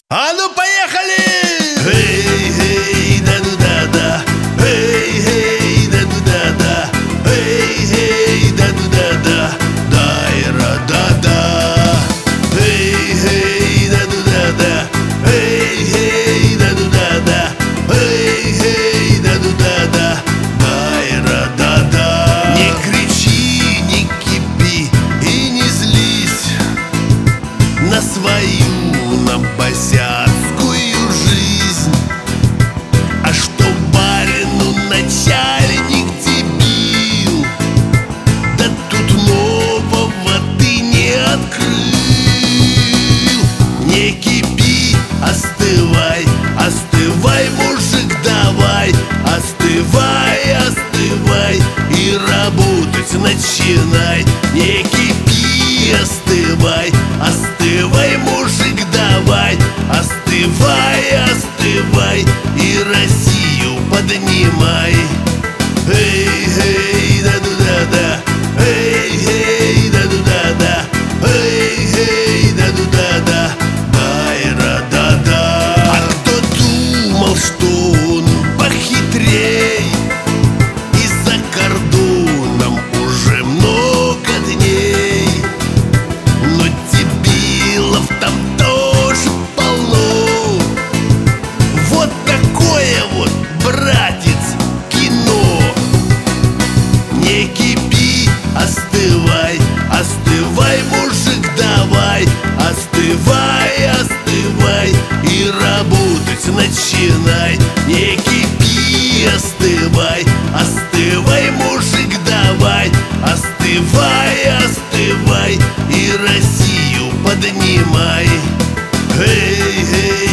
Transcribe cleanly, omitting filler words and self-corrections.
А ну поехали! Эй, эй, да-ду-да-да. Эй, эй, да-ду-да-да. Эй, эй, да-ду-да-да. Дай-ра-да-да. Эй, эй, да-ду-да-да. Эй, эй, да-ду-да-да. Эй, эй, да-ду-да-да. Дай-ра-да-да. Не кричи, не кипи и не злись на свою, на босяцкую жизнь. А что барину начальник дебил, да тут нового ты не открыл. Не кипи, остывай, остывай, мужик, давай. Остывай, остывай и работать начинай. Не кипи, остывай, остывай, мужик, давай. Остывай, остывай и Россию поднимай. Эй, эй, да-ду-да-да. Эй, эй, да-ду-да-да. Эй, эй, да-ду-да-да. Дай-ра-да-да. А кто думал, что он похитрей, и за кордоном уже много дней. Но дебилов там тоже полно. Вот такое вот, братец, кино. Не кипи, остывай, остывай, мужик, давай. Остывай, остывай и работать начинай. Не кипи, остывай, остывай, мужик, давай. Остывай, остывай и Россию поднимай. Эй, эй.